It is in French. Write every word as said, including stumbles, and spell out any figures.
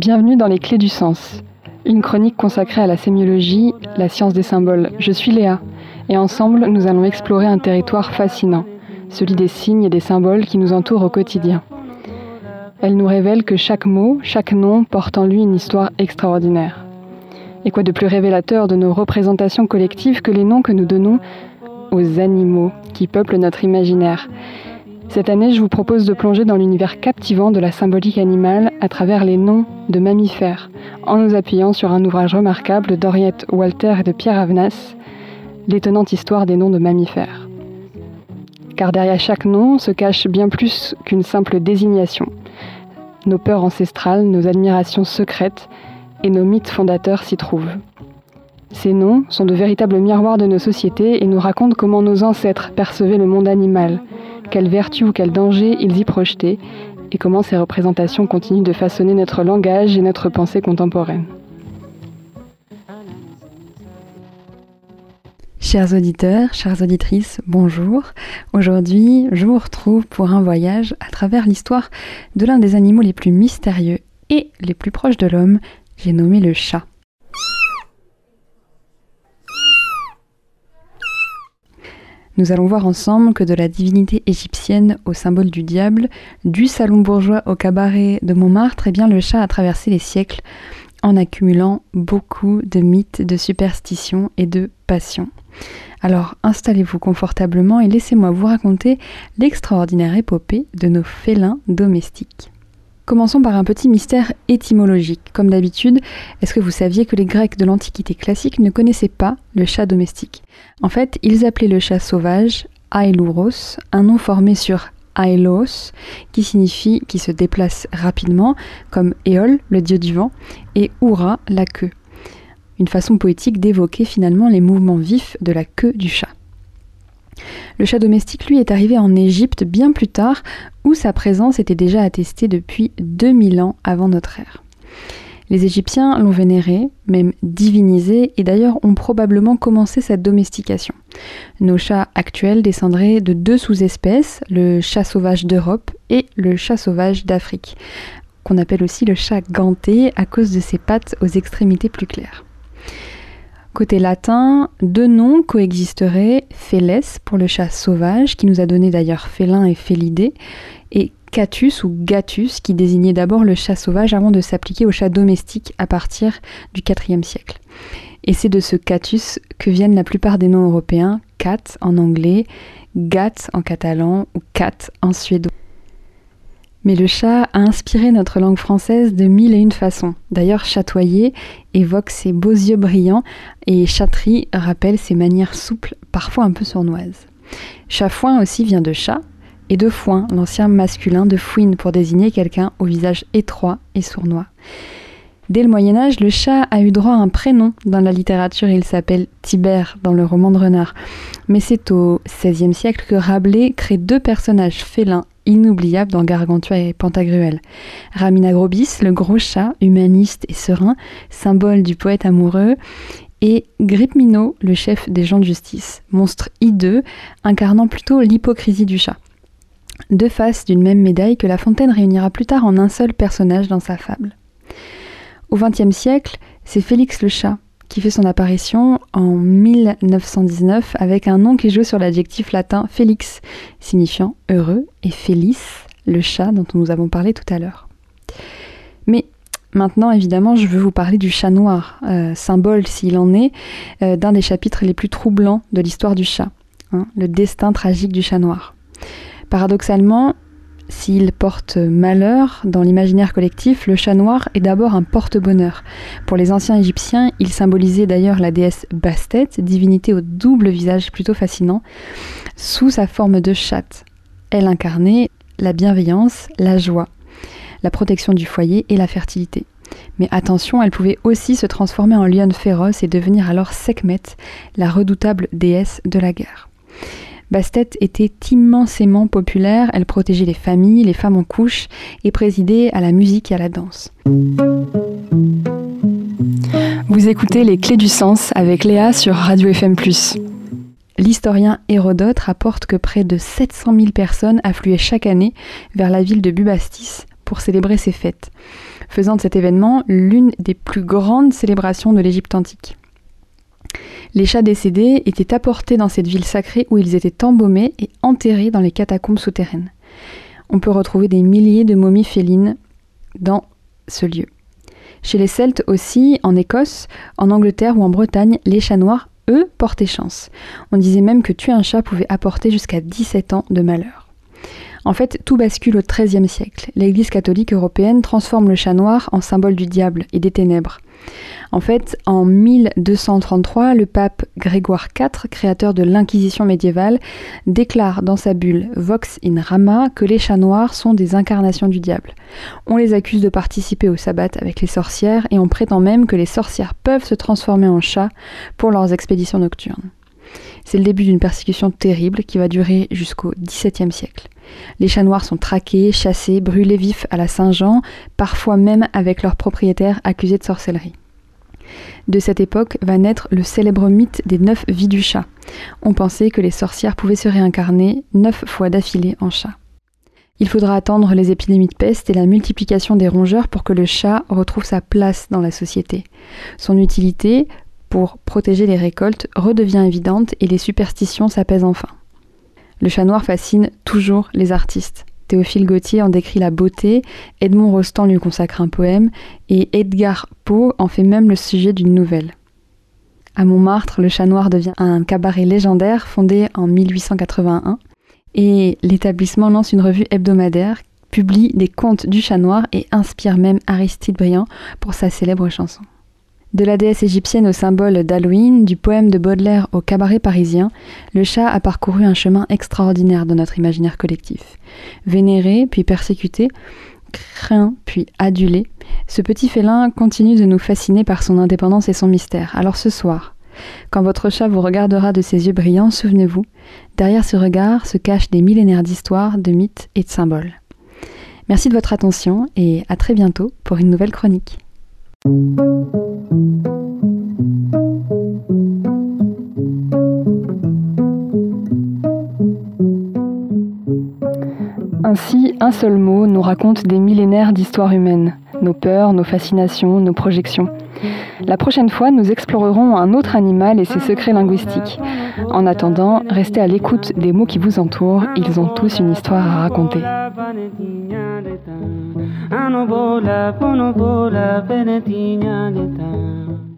Bienvenue dans les Clés du Sens, une chronique consacrée à la sémiologie, la science des symboles. Je suis Léa, et ensemble nous allons explorer un territoire fascinant, celui des signes et des symboles qui nous entourent au quotidien. Elle nous révèle que chaque mot, chaque nom porte en lui une histoire extraordinaire. Et quoi de plus révélateur de nos représentations collectives que les noms que nous donnons aux animaux qui peuplent notre imaginaire. Cette année, je vous propose de plonger dans l'univers captivant de la symbolique animale à travers les noms de mammifères, en nous appuyant sur un ouvrage remarquable d'Henriette Walter et de Pierre Avenas, l'étonnante histoire des noms de mammifères. Car derrière chaque nom se cache bien plus qu'une simple désignation. Nos peurs ancestrales, nos admirations secrètes et nos mythes fondateurs s'y trouvent. Ces noms sont de véritables miroirs de nos sociétés et nous racontent comment nos ancêtres percevaient le monde animal, quelles vertus ou quels dangers ils y projetaient, et comment ces représentations continuent de façonner notre langage et notre pensée contemporaine. Chers auditeurs, chères auditrices, bonjour. Aujourd'hui, je vous retrouve pour un voyage à travers l'histoire de l'un des animaux les plus mystérieux et les plus proches de l'homme, j'ai nommé le chat. Nous allons voir ensemble que de la divinité égyptienne au symbole du diable, du salon bourgeois au cabaret de Montmartre, eh bien le chat a traversé les siècles en accumulant beaucoup de mythes, de superstitions et de passions. Alors installez-vous confortablement et laissez-moi vous raconter l'extraordinaire épopée de nos félins domestiques. Commençons par un petit mystère étymologique. Comme d'habitude, est-ce que vous saviez que les Grecs de l'Antiquité classique ne connaissaient pas le chat domestique ? En fait, ils appelaient le chat sauvage ailouros, un nom formé sur ailos, qui signifie qui se déplace rapidement, comme Éole, le dieu du vent, et Oura, la queue. Une façon poétique d'évoquer finalement les mouvements vifs de la queue du chat. Le chat domestique, lui, est arrivé en Égypte bien plus tard, où sa présence était déjà attestée depuis deux mille ans avant notre ère. Les Égyptiens l'ont vénéré, même divinisé, et d'ailleurs ont probablement commencé cette domestication. Nos chats actuels descendraient de deux sous-espèces, le chat sauvage d'Europe et le chat sauvage d'Afrique, qu'on appelle aussi le chat ganté à cause de ses pattes aux extrémités plus claires. Côté latin, deux noms coexisteraient, Feles pour le chat sauvage, qui nous a donné d'ailleurs félin et félidé, et Catus ou Gatus, qui désignait d'abord le chat sauvage avant de s'appliquer au chat domestique à partir du quatrième siècle. Et c'est de ce Catus que viennent la plupart des noms européens, cat en anglais, gat en catalan ou cat en suédois. Mais le chat a inspiré notre langue française de mille et une façons. D'ailleurs, chatoyer évoque ses beaux yeux brillants et chatterie rappelle ses manières souples, parfois un peu sournoises. Chafouin aussi vient de chat et de foin, l'ancien masculin de fouine pour désigner quelqu'un au visage étroit et sournois. Dès le Moyen-Âge, le chat a eu droit à un prénom dans la littérature, il s'appelle Tibère dans le roman de Renard. Mais c'est au seizième siècle que Rabelais crée deux personnages félins inoubliables dans Gargantua et Pantagruel. Raminagrobis, le gros chat, humaniste et serein, symbole du poète amoureux, et Gripmino, le chef des gens de justice, monstre hideux, incarnant plutôt l'hypocrisie du chat. Deux faces d'une même médaille que La Fontaine réunira plus tard en un seul personnage dans sa fable. Au vingtième siècle, c'est Félix le chat qui fait son apparition en mille neuf cent dix-neuf avec un nom qui joue sur l'adjectif latin Félix, signifiant heureux, et Félis, le chat dont nous avons parlé tout à l'heure. Mais maintenant, évidemment, je veux vous parler du chat noir, euh, symbole, s'il en est, euh, d'un des chapitres les plus troublants de l'histoire du chat, hein, le destin tragique du chat noir. Paradoxalement, s'il porte malheur dans l'imaginaire collectif, le chat noir est d'abord un porte-bonheur. Pour les anciens Égyptiens, il symbolisait d'ailleurs la déesse Bastet, divinité au double visage plutôt fascinant, sous sa forme de chatte. Elle incarnait la bienveillance, la joie, la protection du foyer et la fertilité. Mais attention, elle pouvait aussi se transformer en lionne féroce et devenir alors Sekhmet, la redoutable déesse de la guerre. Bastet était immensément populaire, elle protégeait les familles, les femmes en couche et présidait à la musique et à la danse. Vous écoutez Les Clés du Sens avec Léa sur Radio F M plus. L'historien Hérodote rapporte que près de sept cent mille personnes affluaient chaque année vers la ville de Bubastis pour célébrer ces fêtes. faisant de cet événement l'une des plus grandes célébrations de l'Égypte antique. Les chats décédés étaient apportés dans cette ville sacrée où ils étaient embaumés et enterrés dans les catacombes souterraines. On peut retrouver des milliers de momies félines dans ce lieu. Chez les Celtes aussi, en Écosse, en Angleterre ou en Bretagne, les chats noirs, eux, portaient chance. On disait même que tuer un chat pouvait apporter jusqu'à dix-sept ans de malheur. En fait, tout bascule au treizième siècle. L'Église catholique européenne transforme le chat noir en symbole du diable et des ténèbres. En fait, en mille deux cent trente-trois, le pape Grégoire quatre, créateur de l'Inquisition médiévale, déclare dans sa bulle Vox in Rama que les chats noirs sont des incarnations du diable. On les accuse de participer au sabbat avec les sorcières et on prétend même que les sorcières peuvent se transformer en chats pour leurs expéditions nocturnes. C'est le début d'une persécution terrible qui va durer jusqu'au dix-septième siècle. Les chats noirs sont traqués, chassés, brûlés vifs à la Saint-Jean, parfois même avec leurs propriétaires accusés de sorcellerie. De cette époque va naître le célèbre mythe des neuf vies du chat. On pensait que les sorcières pouvaient se réincarner neuf fois d'affilée en chat. Il faudra attendre les épidémies de peste et la multiplication des rongeurs pour que le chat retrouve sa place dans la société. Son utilité, pour protéger les récoltes, redevient évidente et les superstitions s'apaisent enfin. Le chat noir fascine toujours les artistes. Théophile Gautier en décrit la beauté, Edmond Rostand lui consacre un poème et Edgar Poe en fait même le sujet d'une nouvelle. À Montmartre, le chat noir devient un cabaret légendaire fondé en mille huit cent quatre-vingt-un et l'établissement lance une revue hebdomadaire, publie des contes du chat noir et inspire même Aristide Briand pour sa célèbre chanson. De la déesse égyptienne au symbole d'Halloween, du poème de Baudelaire au cabaret parisien, le chat a parcouru un chemin extraordinaire dans notre imaginaire collectif. Vénéré, puis persécuté, craint, puis adulé, ce petit félin continue de nous fasciner par son indépendance et son mystère. Alors ce soir, quand votre chat vous regardera de ses yeux brillants, souvenez-vous, derrière ce regard se cachent des millénaires d'histoires, de mythes et de symboles. Merci de votre attention et à très bientôt pour une nouvelle chronique. Ainsi, un seul mot nous raconte des millénaires d'histoire humaine, nos peurs, nos fascinations, nos projections. La prochaine fois, nous explorerons un autre animal et ses secrets linguistiques. En attendant, restez à l'écoute des mots qui vous entourent, ils ont tous une histoire à raconter. Ano bola, pono bola, penetinha de